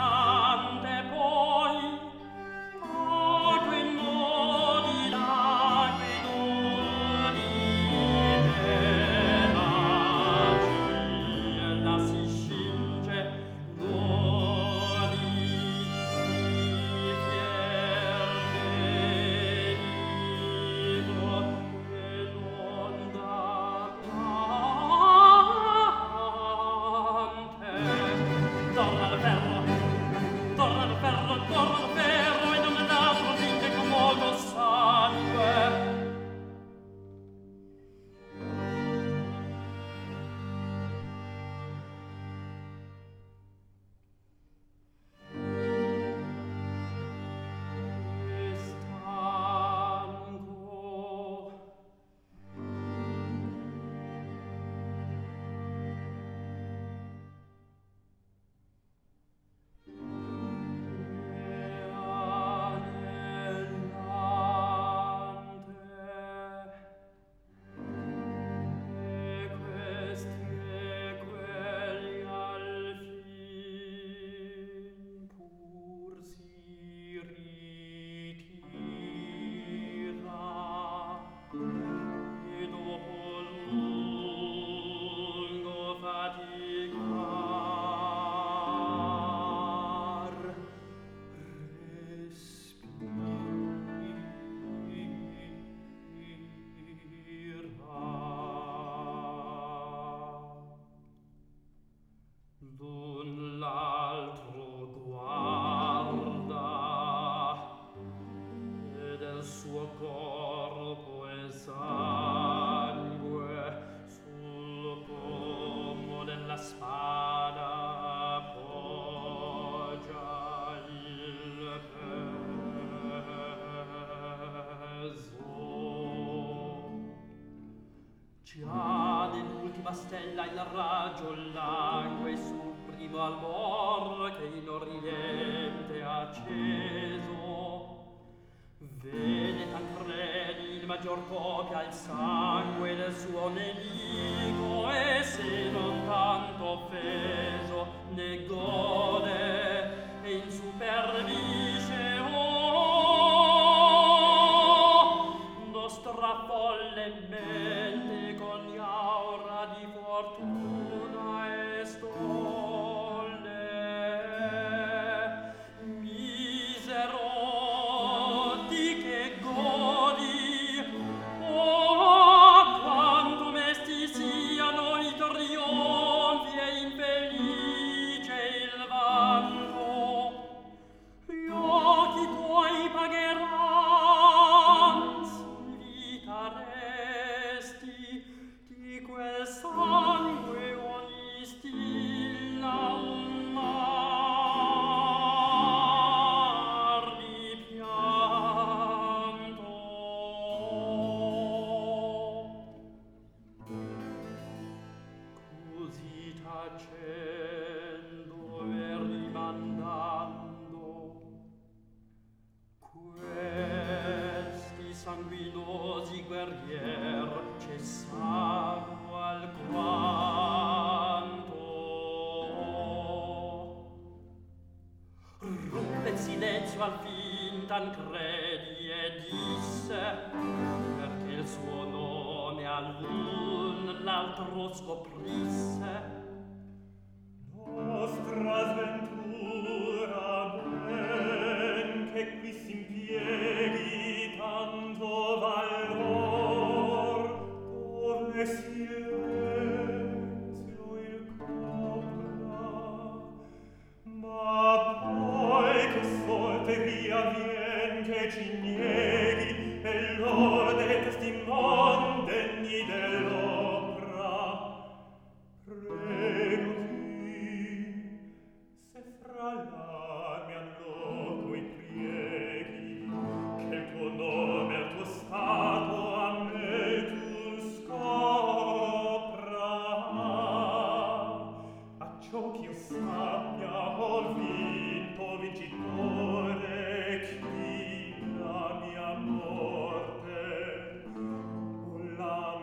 Stella il raggio langue sul primo albor che in oriente ha acceso. Vede Tancredi il maggior copia il sangue del suo nemico, e se non tanto offeso ne gode e in supervice nostra follemente con gli aura di fortuna e stolle misero di che godi, oh quanto mesti siano i trionfi e infelice il vanto, gli occhi tuoi pagheran vita resti di quel sangue ogni stilla un mar di pianto. Così tacendo e rimandando questi sanguinosi guerrier cessaro alquanto. Ruppe il silenzio al fin Tancredi e disse, perché il suo nome all'un l'altro scoprisse: nostra sventura ben che qui s'impieghi tanto valor, dove silenzio il copra, ma poi che solteria vien che ci nieghi e lode testimon degni dell'opera. Prego ti, se fra l'armi all'ocui prieghi, che il tuo nome al tuo stato a me tu scopra. Acciò ch'io sappia ho vinto vincitore chi la mia morte o la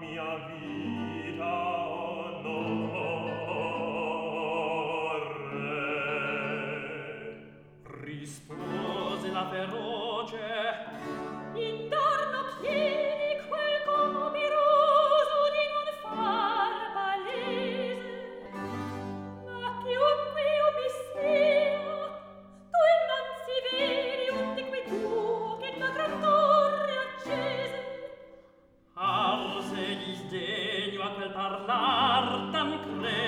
Tancredi